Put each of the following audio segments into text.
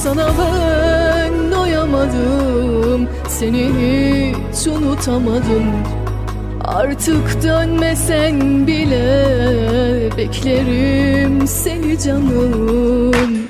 Sana ben doyamadım, seni hiç unutamadım. Artık dönmesen bile beklerim seni canım.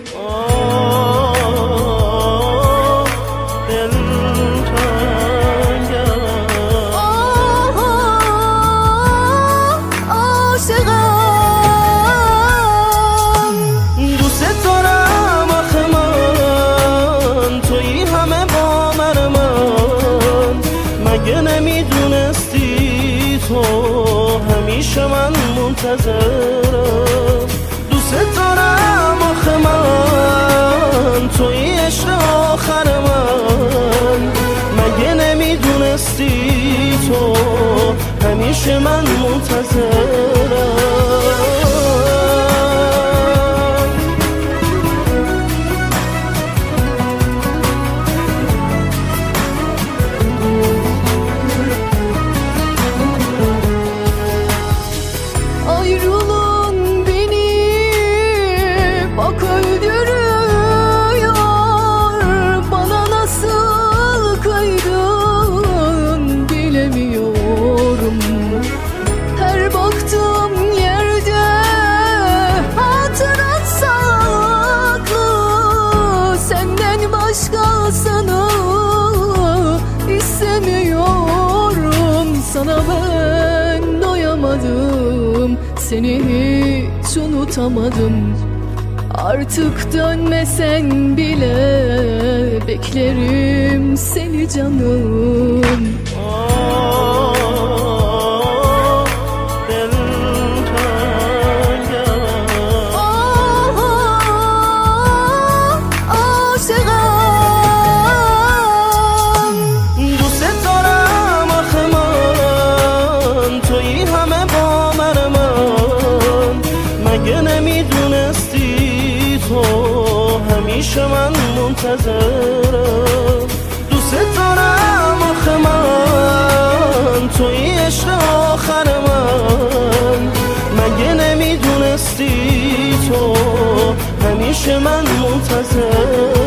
همیشه من منتظرم، دوست دارم آخه من توی عشق آخر من. مگه نمیدونستی تو همیشه من منتظرم. Ayrılın beni bak öldürüyor, bana nasıl kıydın bilemiyorum. Her baktığım yerde hatıran saklı, senden başkasını istemiyorum. Sana ben doyamadım, seni hiç unutamadım. Artık dönmesen bile beklerim seni canım. همیشه من منتظرم، دوست دارم آخه من توی عشق آخر من. مگه نمیدونستی تو همیشه من منتظرم.